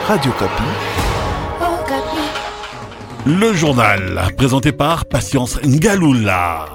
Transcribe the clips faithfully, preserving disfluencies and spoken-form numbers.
Radio Kapi. Le journal, présenté par Patience Ngaloula.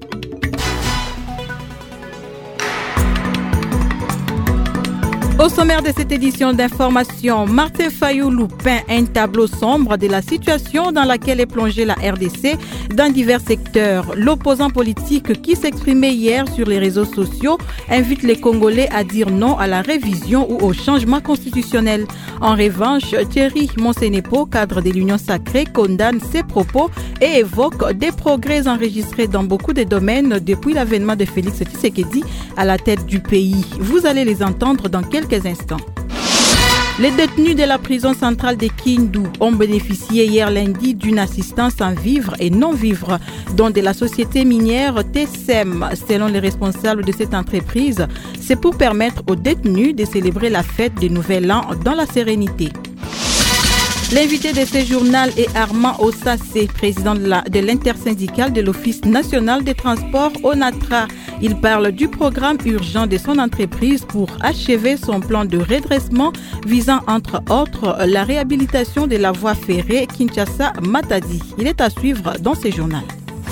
Au sommaire de cette édition d'information, Martin Fayoulou peint un tableau sombre de la situation dans laquelle est plongée la R D C dans divers secteurs. L'opposant politique qui s'exprimait hier sur les réseaux sociaux invite les Congolais à dire non à la révision ou au changement constitutionnel. En revanche, Thierry Monsenepo, cadre de l'Union Sacrée, condamne ces propos et évoque des progrès enregistrés dans beaucoup de domaines depuis l'avènement de Félix Tshisekedi à la tête du pays. Vous allez les entendre dans quelques instants. Les détenus de la prison centrale de Kindu ont bénéficié hier lundi d'une assistance en vivres et non-vivres, dont de la société minière T S E M. Selon les responsables de cette entreprise, c'est pour permettre aux détenus de célébrer la fête du Nouvel An dans la sérénité. L'invité de ce journal est Armand Ossassé, président de, la, de l'intersyndicale de l'Office national des transports ONATRA. Il parle du programme urgent de son entreprise pour achever son plan de redressement visant entre autres la réhabilitation de la voie ferrée Kinshasa-Matadi. Il est à suivre dans ce journal.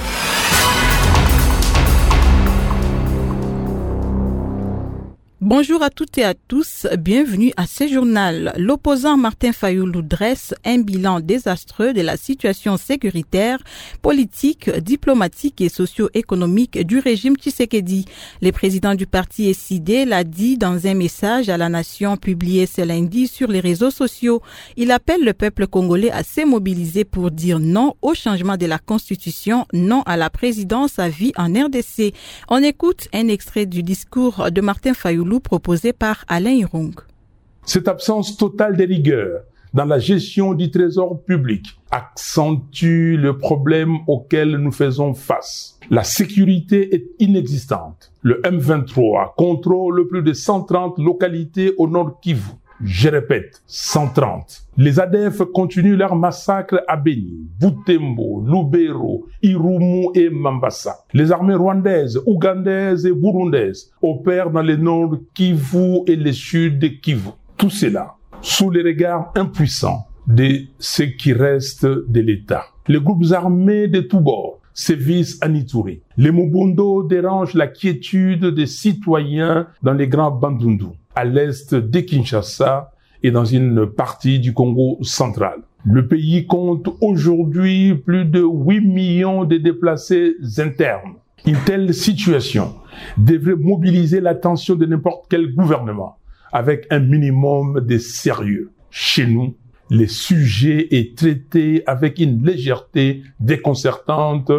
Bonjour à toutes et à tous, bienvenue à ce journal. L'opposant Martin Fayoulou dresse un bilan désastreux de la situation sécuritaire, politique, diplomatique et socio-économique du régime Tshisekedi. Le président du parti S I D l'a dit dans un message à la nation publié ce lundi sur les réseaux sociaux. Il appelle le peuple congolais à se mobiliser pour dire non au changement de la constitution, non à la présidence à vie en R D C. On écoute un extrait du discours de Martin Fayoulou proposé par Alain Irung. Cette absence totale de rigueur dans la gestion du trésor public accentue le problème auquel nous faisons face. La sécurité est inexistante. Le M vingt-trois contrôle plus de cent trente localités au nord Kivu. Je répète, cent trente. Les A D F continuent leur massacre à Beni, Butembo, Lubero, Irumu et Mambasa. Les armées rwandaises, ougandaises et burundaises opèrent dans le nord Kivu et le sud de Kivu. Tout cela sous les regards impuissants de ce qui reste de l'État. Les groupes armés de tous bords sévissent à Ituri. Les Mobundo dérangent la quiétude des citoyens dans les grands Bandundu, à l'est de Kinshasa et dans une partie du Congo central. Le pays compte aujourd'hui plus de huit millions de déplacés internes. Une telle situation devrait mobiliser l'attention de n'importe quel gouvernement avec un minimum de sérieux. Chez nous, le sujet est traité avec une légèreté déconcertante.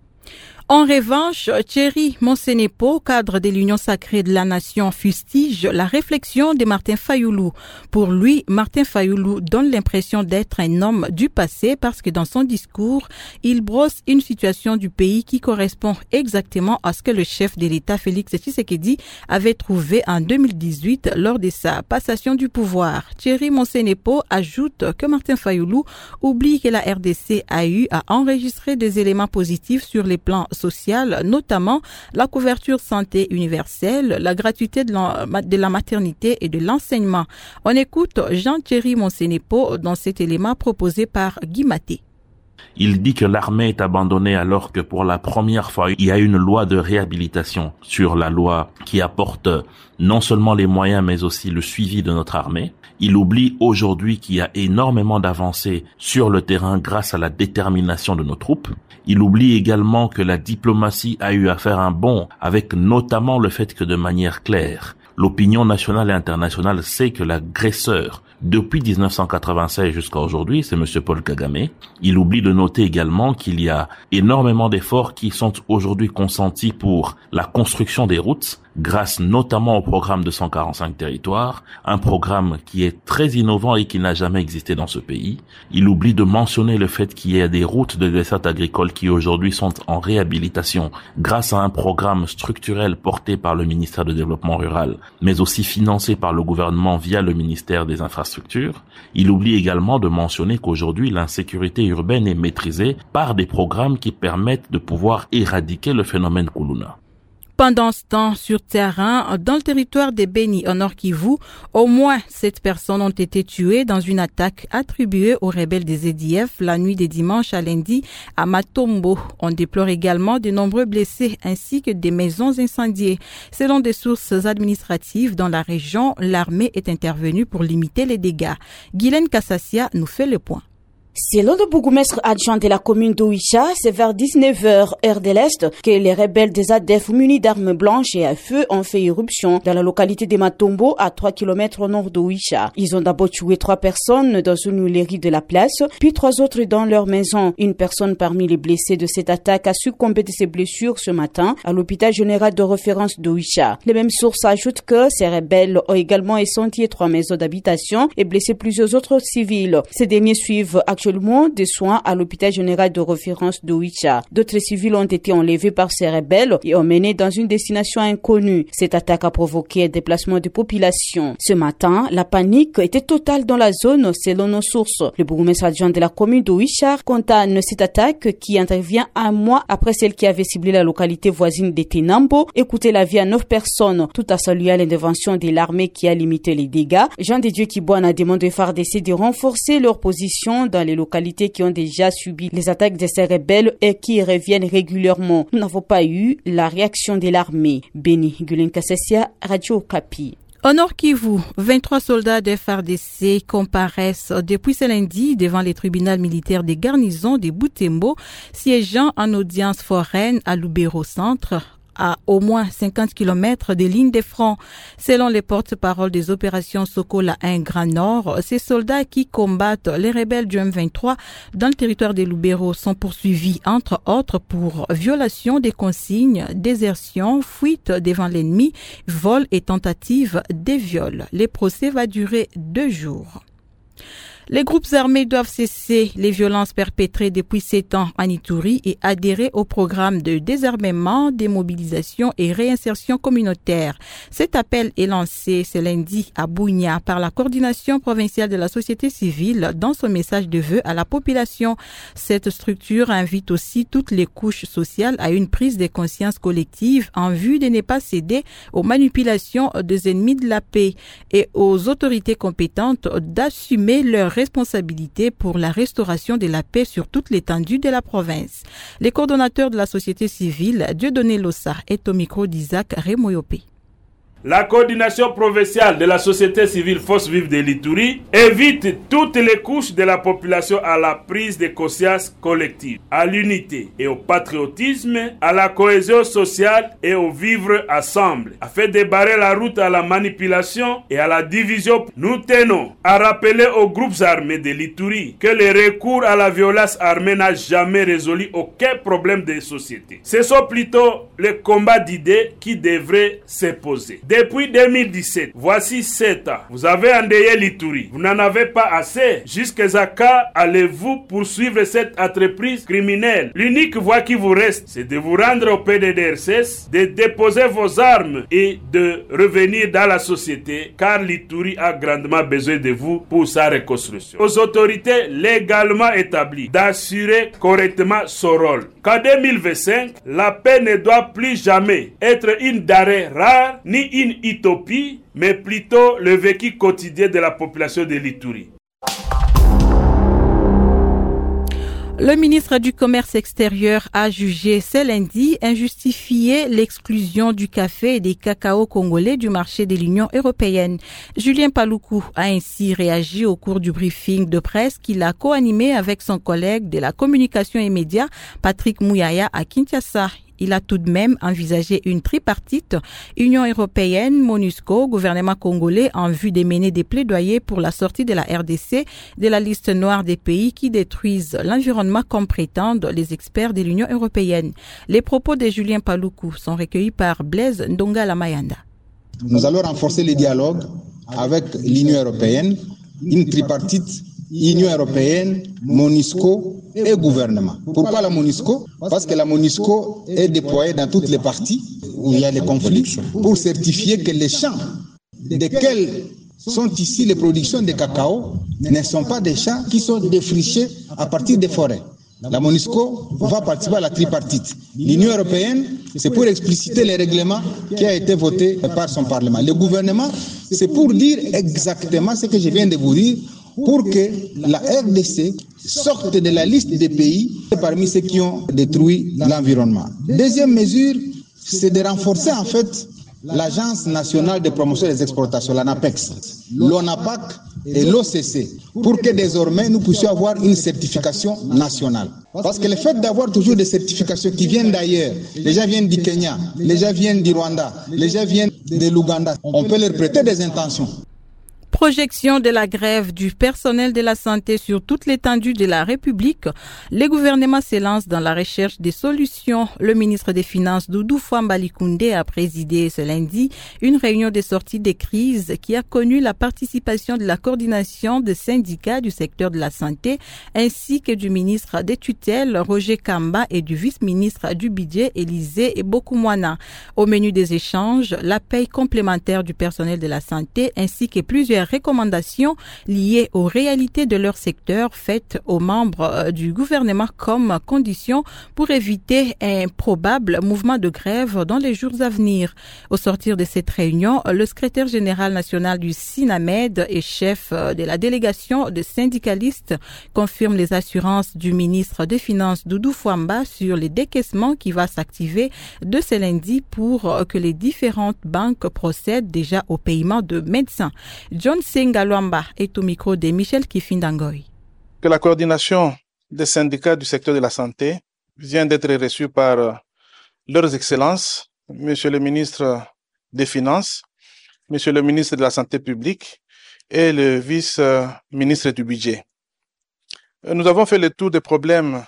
En revanche, Thierry Monsenepo, cadre de l'Union Sacrée de la Nation, fustige la réflexion de Martin Fayoulou. Pour lui, Martin Fayoulou donne l'impression d'être un homme du passé parce que dans son discours, il brosse une situation du pays qui correspond exactement à ce que le chef de l'État Félix Tshisekedi avait trouvé en deux mille dix-huit lors de sa passation du pouvoir. Thierry Monsenepo ajoute que Martin Fayoulou oublie que la R D C a eu à enregistrer des éléments positifs sur les plans sociales, notamment la couverture santé universelle, la gratuité de la, de la maternité et de l'enseignement. On écoute Jean-Thierry Monsenepo dans cet élément proposé par Guy Maté. Il dit que l'armée est abandonnée alors que pour la première fois, il y a une loi de réhabilitation sur la loi qui apporte non seulement les moyens mais aussi le suivi de notre armée. Il oublie aujourd'hui qu'il y a énormément d'avancées sur le terrain grâce à la détermination de nos troupes. Il oublie également que la diplomatie a eu à faire un bond avec notamment le fait que de manière claire, l'opinion nationale et internationale sait que l'agresseur depuis dix-neuf cent quatre-vingt-seize jusqu'à aujourd'hui, c'est M. Paul Kagame. Il oublie de noter également qu'il y a énormément d'efforts qui sont aujourd'hui consentis pour la construction des routes, grâce notamment au programme de cent quarante-cinq territoires, un programme qui est très innovant et qui n'a jamais existé dans ce pays. Il oublie de mentionner le fait qu'il y a des routes de desserte agricole qui aujourd'hui sont en réhabilitation grâce à un programme structurel porté par le ministère du Développement rural, mais aussi financé par le gouvernement via le ministère des Infrastructures. Il oublie également de mentionner qu'aujourd'hui, l'insécurité urbaine est maîtrisée par des programmes qui permettent de pouvoir éradiquer le phénomène Kuluna. Pendant ce temps, sur terrain, dans le territoire des Béni, au Nord Kivu, au moins sept personnes ont été tuées dans une attaque attribuée aux rebelles des A D F la nuit des dimanches à lundi à Matombo. On déplore également de nombreux blessés ainsi que des maisons incendiées. Selon des sources administratives dans la région, l'armée est intervenue pour limiter les dégâts. Guylaine Kassassia nous fait le point. Selon le bourgmestre adjoint de la commune d'Oicha, c'est vers dix-neuf heures heure de l'Est que les rebelles des A D F munis d'armes blanches et à feu ont fait irruption dans la localité de Matombo à trois kilomètres au nord d'Oicha. Ils ont d'abord tué trois personnes dans une huilerie de la place, puis trois autres dans leur maison. Une personne parmi les blessés de cette attaque a succombé de ses blessures ce matin à l'hôpital général de référence d'Oicha. Les mêmes sources ajoutent que ces rebelles ont également incendié trois maisons d'habitation et blessé plusieurs autres civils. Ces derniers suivent actuellement des soins à l'hôpital général de référence de Oicha. D'autres civils ont été enlevés par ces rebelles et emmenés dans une destination inconnue. Cette attaque a provoqué un déplacement de population. Ce matin, la panique était totale dans la zone selon nos sources. Le bourgmestre adjoint de la commune de Oicha condamne cette attaque qui intervient un mois après celle qui avait ciblé la localité voisine de Tenambo et coûté la vie à neuf personnes, tout à saluer l'intervention de l'armée qui a limité les dégâts. Jean de Dieu Kibouane a demandé au F A R D C de renforcer leur position dans les localités qui ont déjà subi les attaques de ces rebelles et qui reviennent régulièrement. Nous n'avons pas eu la réaction de l'armée. Béni Guylaine Kassassia, Radio Okapi. Au Nord Kivu, vingt-trois soldats de F A R D C comparaissent depuis ce lundi devant les tribunaux militaires des garnisons de Butembo, siégeant en audience foraine à Lubero Centre, à au moins cinquante kilomètres des lignes de front. Selon les porte-paroles des opérations Sokola un Grand Nord, ces soldats qui combattent les rebelles du M vingt-trois dans le territoire des Lubero sont poursuivis, entre autres, pour violation des consignes, désertion, fuite devant l'ennemi, vol et tentative de viol. Les procès vont durer deux jours. Les groupes armés doivent cesser les violences perpétrées depuis sept ans en Ituri et adhérer au programme de désarmement, démobilisation et réinsertion communautaire. Cet appel est lancé ce lundi à Bunia par la coordination provinciale de la société civile dans son message de vœu à la population. Cette structure invite aussi toutes les couches sociales à une prise de conscience collective en vue de ne pas céder aux manipulations des ennemis de la paix et aux autorités compétentes d'assumer leurs responsabilité pour la restauration de la paix sur toute l'étendue de la province. Les coordonnateurs de la société civile, Dieudonné Lossa, est au micro d'Isaac Remoyopé. La coordination provinciale de la société civile Force Vive de l'Ituri invite toutes les couches de la population à la prise de conscience collective, à l'unité et au patriotisme, à la cohésion sociale et au vivre ensemble. Afin de barrer la route à la manipulation et à la division, nous tenons à rappeler aux groupes armés de l'Ituri que le recours à la violence armée n'a jamais résolu aucun problème de société. Ce sont plutôt les combats d'idées qui devraient se poser. Depuis deux mille dix-sept, voici sept ans, vous avez endeuillé l'Ituri. Vous n'en avez pas assez. Jusqu'à quand allez-vous poursuivre cette entreprise criminelle? L'unique voie qui vous reste, c'est de vous rendre au P D D R C S, de déposer vos armes et de revenir dans la société, car l'Ituri a grandement besoin de vous pour sa reconstruction. Aux autorités légalement établies d'assurer correctement son rôle. Qu'en deux mille vingt-cinq, la paix ne doit plus jamais être une denrée rare ni une utopie, mais plutôt le vécu quotidien de la population de l'Ituri. Le ministre du Commerce extérieur a jugé ce lundi injustifié l'exclusion du café et des cacao congolais du marché de l'Union européenne. Julien Paluku a ainsi réagi au cours du briefing de presse qu'il a co-animé avec son collègue de la communication et médias, Patrick Mouyaya, à Kinshasa. Il a tout de même envisagé une tripartite, Union européenne, MONUSCO, gouvernement congolais, en vue de mener des plaidoyers pour la sortie de la R D C de la liste noire des pays qui détruisent l'environnement comme prétendent les experts de l'Union européenne. Les propos de Julien Paluku sont recueillis par Blaise Ndongala Mayanda. Nous allons renforcer les dialogues avec l'Union européenne, une tripartite Union européenne, MONUSCO et gouvernement. Pourquoi la MONUSCO? Parce que la MONUSCO est déployée dans toutes les parties où il y a les conflits pour certifier que les champs desquels sont ici les productions de cacao ne sont pas des champs qui sont défrichés à partir des forêts. La MONUSCO va participer à la tripartite. L'Union européenne, c'est pour expliciter les règlements qui a été voté par son Parlement. Le gouvernement, c'est pour dire exactement ce que je viens de vous dire, pour que la R D C sorte de la liste des pays parmi ceux qui ont détruit l'environnement. Deuxième mesure, c'est de renforcer en fait l'Agence nationale de promotion des exportations, l'ANAPEX, l'ONAPAC et l'O C C, pour que désormais nous puissions avoir une certification nationale. Parce que le fait d'avoir toujours des certifications qui viennent d'ailleurs, les gens viennent du Kenya, les gens viennent du Rwanda, les gens viennent de l'Ouganda, on peut leur prêter des intentions. Projection de la grève du personnel de la santé sur toute l'étendue de la République, les gouvernements s'élancent dans la recherche des solutions. Le ministre des Finances, Doudou Fouambali Koundé, a présidé ce lundi une réunion de sortie des crises qui a connu la participation de la coordination des syndicats du secteur de la santé ainsi que du ministre des tutelles, Roger Kamba, et du vice-ministre du budget, Élisée Bokoumwana. Au menu des échanges, la paye complémentaire du personnel de la santé ainsi que plusieurs recommandations liées aux réalités de leur secteur faites aux membres du gouvernement comme condition pour éviter un probable mouvement de grève dans les jours à venir. Au sortir de cette réunion, le secrétaire général national du SINAMED et chef de la délégation des syndicalistes confirme les assurances du ministre des Finances Doudou Fouamba sur les décaissements qui va s'activer de ce lundi pour que les différentes banques procèdent déjà au paiement de médecins. John Sengalwamba est au micro de Michel Kifindangoy. Que la coordination des syndicats du secteur de la santé vient d'être reçue par leurs excellences, Monsieur le ministre des Finances, Monsieur le ministre de la Santé publique et le vice-ministre du budget. Nous avons fait le tour des problèmes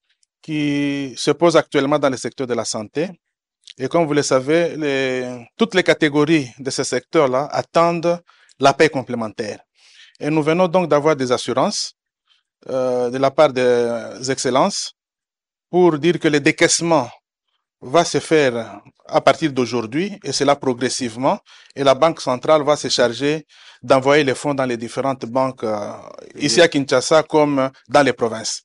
qui se posent actuellement dans le secteur de la santé. Et comme vous le savez, les, toutes les catégories de ce secteur-là attendent la paie complémentaire. Et nous venons donc d'avoir des assurances euh, de la part des excellences pour dire que le décaissement va se faire à partir d'aujourd'hui et cela progressivement, et la Banque centrale va se charger d'envoyer les fonds dans les différentes banques euh, ici à Kinshasa comme dans les provinces.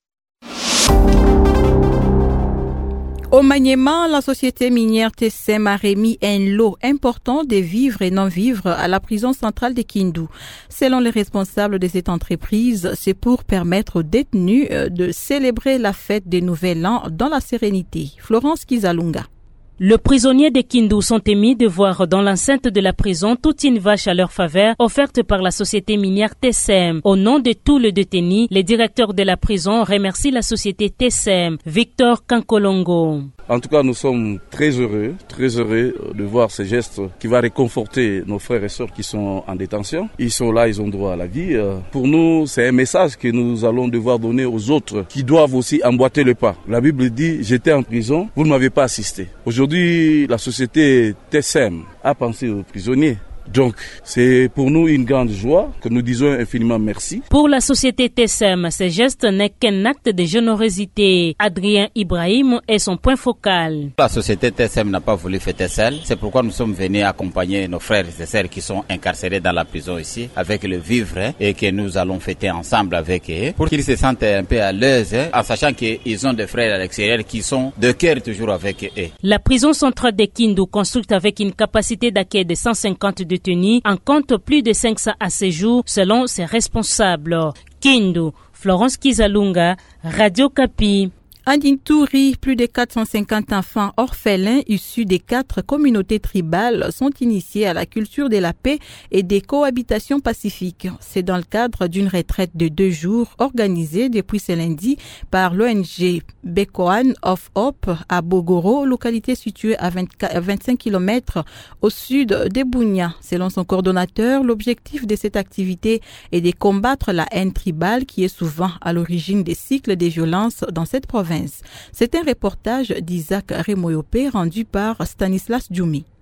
Au Maniema, la société minière T S E M a remis un lot important de vivres et non-vivres à la prison centrale de Kindu. Selon les responsables de cette entreprise, c'est pour permettre aux détenus de célébrer la fête des Nouvel An dans la sérénité. Florence Kizalunga. Les prisonniers de Kindu sont émis de voir dans l'enceinte de la prison toute une vache à leur faveur offerte par la société minière T S E M. Au nom de tous les détenus, le directeur de la prison remercie la société T S E M, Victor Kankolongo. En tout cas, nous sommes très heureux, très heureux de voir ce geste qui va réconforter nos frères et sœurs qui sont en détention. Ils sont là, ils ont droit à la vie. Pour nous, c'est un message que nous allons devoir donner aux autres qui doivent aussi emboîter le pas. La Bible dit, j'étais en prison, vous ne m'avez pas assisté. Aujourd'hui, la société T S E M a pensé aux prisonniers. Donc, c'est pour nous une grande joie que nous disons infiniment merci. Pour la société T S E M, ce geste n'est qu'un acte de générosité. Adrien Ibrahim est son point focal. La société T S E M n'a pas voulu fêter seule. C'est pourquoi nous sommes venus accompagner nos frères et sœurs qui sont incarcérés dans la prison ici avec le vivre et que nous allons fêter ensemble avec eux pour qu'ils se sentent un peu à l'aise en sachant qu'ils ont des frères à l'extérieur qui sont de cœur toujours avec eux. La prison centrale de Kindu, construite avec une capacité d'accueil de cent cinquante détenus, en compte plus de cinq cents à ce jour selon ses responsables. Kindu, Florence Kizalunga, Radio Kapi. À Ninturi, plus de quatre cent cinquante enfants orphelins issus des quatre communautés tribales sont initiés à la culture de la paix et des cohabitations pacifiques. C'est dans le cadre d'une retraite de deux jours organisée depuis ce lundi par l'O N G Bekoan of Hope à Bogoro, localité située à vingt-cinq kilomètres au sud de Bunia. Selon son coordonnateur, l'objectif de cette activité est de combattre la haine tribale qui est souvent à l'origine des cycles de violence dans cette province. C'est un reportage d'Isaac Remoyope rendu par Stanislas Djoumi.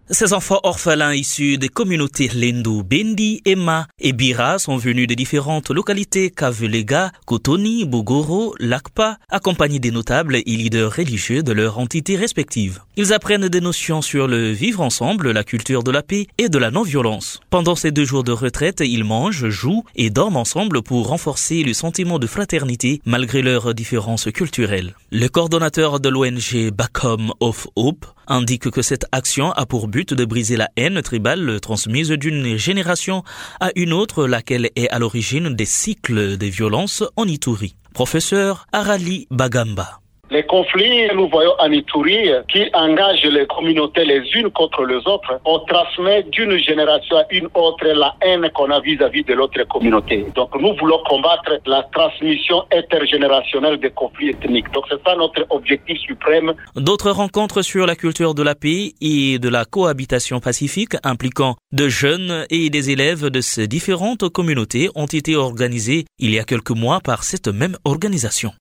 Ces enfants orphelins issus des communautés Lendu, Bendi, Emma et Bira sont venus de différentes localités Kavelega, Kotoni, Bogoro, Lakpa, accompagnés des notables et leaders religieux de leurs entités respectives. Ils apprennent des notions sur le vivre ensemble, la culture de la paix et de la non-violence. Pendant ces deux jours de retraite, ils mangent, jouent et dorment ensemble pour renforcer le sentiment de fraternité malgré leurs différences culturelles. Le coordonnateur de l'O N G Back Home of Hope indique que cette action a pour but de briser la haine tribale transmise d'une génération à une autre, laquelle est à l'origine des cycles de violence en Ituri. Professeur Arali Bagamba. Les conflits, nous voyons en Ituri, qui engagent les communautés les unes contre les autres, on transmet d'une génération à une autre la haine qu'on a vis-à-vis de l'autre communauté. Donc nous voulons combattre la transmission intergénérationnelle des conflits ethniques. Donc c'est ça notre objectif suprême. D'autres rencontres sur la culture de la paix et de la cohabitation pacifique impliquant de jeunes et des élèves de ces différentes communautés ont été organisées il y a quelques mois par cette même organisation.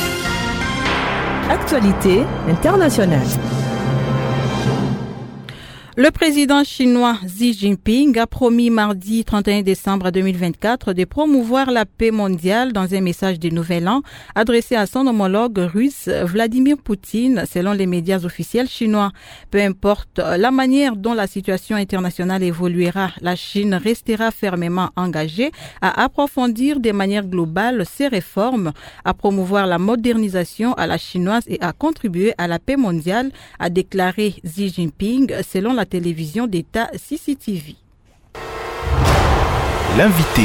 Actualité internationale. Le président chinois Xi Jinping a promis mardi trente et un décembre deux mille vingt-quatre de promouvoir la paix mondiale dans un message de Nouvel An adressé à son homologue russe Vladimir Poutine, selon les médias officiels chinois. Peu importe la manière dont la situation internationale évoluera, la Chine restera fermement engagée à approfondir de manière globale ses réformes, à promouvoir la modernisation à la chinoise et à contribuer à la paix mondiale, a déclaré Xi Jinping, selon la télévision d'État C C T V. L'invité.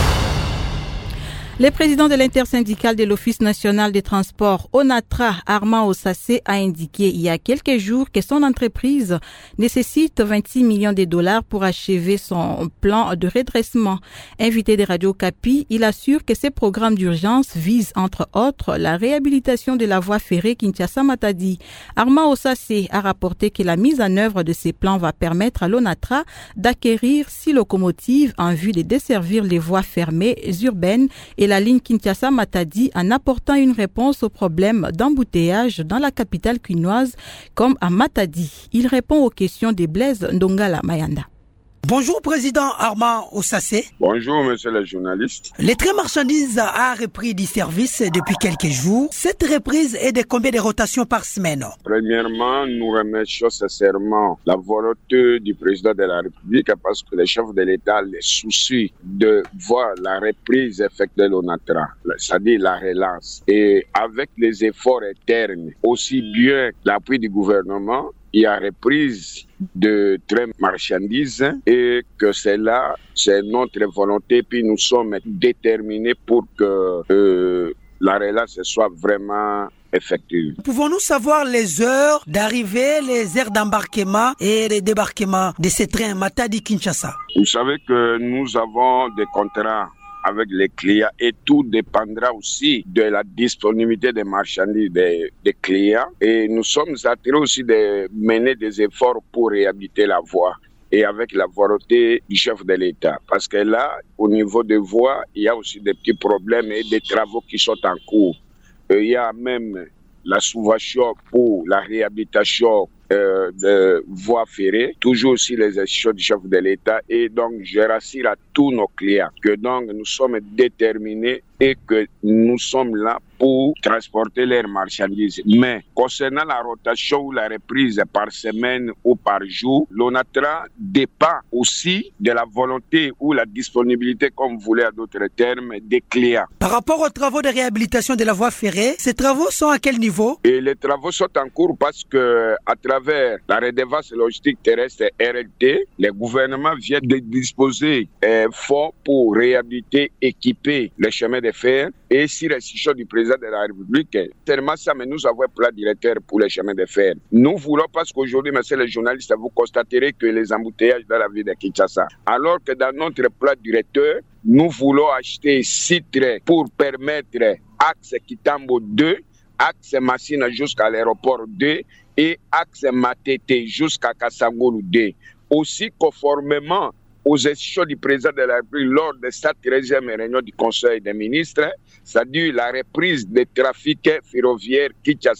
Le président de l'intersyndicale de l'Office national des transports, ONATRA, Armand Osassé, a indiqué il y a quelques jours que son entreprise nécessite vingt-six millions de dollars pour achever son plan de redressement. Invité de Radio Kapi, il assure que ces programmes d'urgence visent, entre autres, la réhabilitation de la voie ferrée Kinshasa-Matadi. Armand Osassé a rapporté que la mise en œuvre de ces plans va permettre à l'ONATRA d'acquérir six locomotives en vue de desservir les voies fermées urbaines et la ligne Kinshasa-Matadi en apportant une réponse aux problèmes d'embouteillage dans la capitale quinoise comme à Matadi. Il répond aux questions de Blaise Ndongala Mayanda. Bonjour Président Armand Osassé. Bonjour Monsieur le journaliste. Le train marchandise a repris du service depuis quelques jours. Cette reprise est de combien de rotations par semaine? Premièrement, nous remercions sincèrement la volonté du Président de la République parce que le chef de l'État a le souci de voir la reprise effectuée de l'ONATRA, c'est-à-dire la relance. Et avec les efforts internes, aussi bien l'appui du gouvernement, il y a reprise de trains marchandises et que c'est là, c'est notre volonté, puis nous sommes déterminés pour que euh, la relance soit vraiment effective. Pouvons-nous savoir les heures d'arrivée, les heures d'embarquement et de débarquement de ces trains Matadi-Kinshasa? Vous savez que nous avons des contrats avec les clients et tout dépendra aussi de la disponibilité des marchandises des, des clients. Et nous sommes attirés aussi de mener des efforts pour réhabiliter la voie et avec la volonté du chef de l'État. Parce que là, au niveau des voies, il y a aussi des petits problèmes et des travaux qui sont en cours. Et il y a même la subvention pour la réhabilitation Euh, de voies ferrées, toujours aussi les institutions du chef de l'État, et donc je rassure à tous nos clients que donc nous sommes déterminés et que nous sommes là pour transporter leurs marchandises. Mais concernant la rotation ou la reprise par semaine ou par jour, l'ONATRA dépend aussi de la volonté ou la disponibilité, comme vous voulez à d'autres termes, des clients. Par rapport aux travaux de réhabilitation de la voie ferrée, ces travaux sont à quel niveau? Et les travaux sont en cours parce que à travers la redevance logistique terrestre R L T, le gouvernement vient de disposer un fonds pour réhabiliter, équiper les chemins de fer et si l'institution du président de la République, tellement ça, mais nous avons un plan directeur pour les chemins de fer. Nous voulons, parce qu'aujourd'hui, monsieur le journaliste, vous constaterez que les embouteillages dans la ville de Kinshasa, alors que dans notre plan directeur, nous voulons acheter six trains pour permettre axe Kitambo deux, axe Massina jusqu'à l'aéroport deux et axe Matete jusqu'à Kassangolu deux. Aussi conformément aux institutions du président de la République lors de sa treizième réunion du Conseil des ministres, c'est-à-dire la reprise des trafics ferroviaires Kinshasa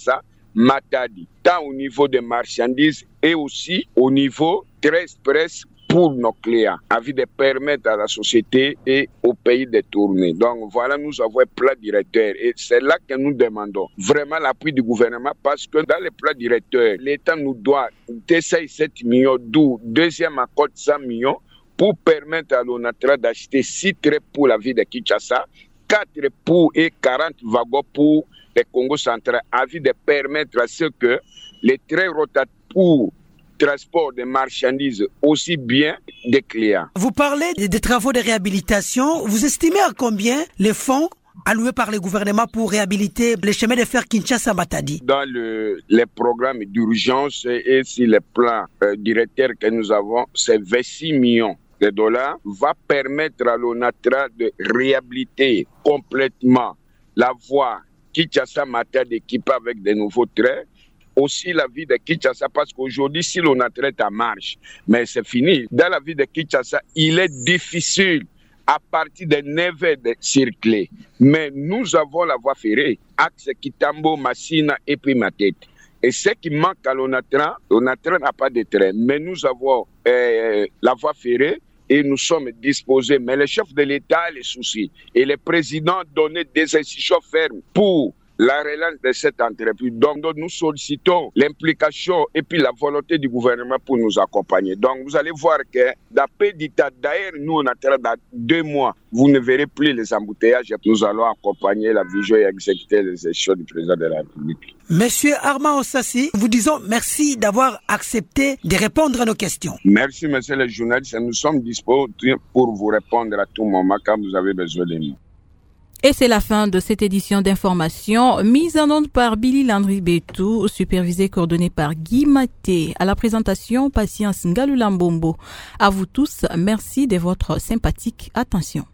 Matadi, tant au niveau des marchandises et aussi au niveau très express pour nos clients, afin de permettre à la société et au pays de tourner. Donc voilà, nous avons un plan directeur et c'est là que nous demandons vraiment l'appui du gouvernement parce que dans le plan directeur, l'État nous doit deux cent sept millions, d'où deuxième accord de cent millions pour permettre à l'ONATRA d'acheter six trains pour la ville de Kinshasa, quatre pour et quarante wagons pour le Congo central, afin de permettre à ce que les trains rotatifs pour transport de marchandises aussi bien des clients. Vous parlez des travaux de réhabilitation. Vous estimez à combien les fonds alloués par le gouvernement pour réhabiliter les chemins de fer Kinshasa-Matadi? Dans le, les programmes d'urgence et sur les plans euh, directeurs que nous avons, c'est vingt-six millions de dollars, va permettre à l'ONATRA de réhabiliter complètement la voie Kinshasa-Matadi équipée avec de nouveaux trains. Aussi la vie de Kinshasa, parce qu'aujourd'hui, si l'ONATRA est en marche, mais c'est fini. Dans la vie de Kinshasa, il est difficile à partir de neuf heures de circuler. Mais nous avons la voie ferrée, axe Kitambo, Massina et puis Matete. Et ce qui manque à l'ONATRA, l'ONATRA n'a pas de train, mais nous avons euh, la voie ferrée et nous sommes disposés. Mais le chef de l'État a les soucis. Et le président a donné des instructions fermes pour la relance de cette entreprise. Donc, donc nous sollicitons l'implication et puis la volonté du gouvernement pour nous accompagner. Donc vous allez voir que d'après d'État, d'ailleurs nous on a dans deux mois, vous ne verrez plus les embouteillages. Nous allons accompagner la vision et exécuter les actions du président de la République. Monsieur Armand Ossassi, vous disons merci d'avoir accepté de répondre à nos questions. Merci monsieur le journaliste, nous sommes disposés pour vous répondre à tout moment quand vous avez besoin de nous. Et c'est la fin de cette édition d'information mise en onde par Billy Landry Betou, supervisée et coordonnée par Guy Maté. À la présentation, Patience Ngalulambombo. À vous tous, merci de votre sympathique attention.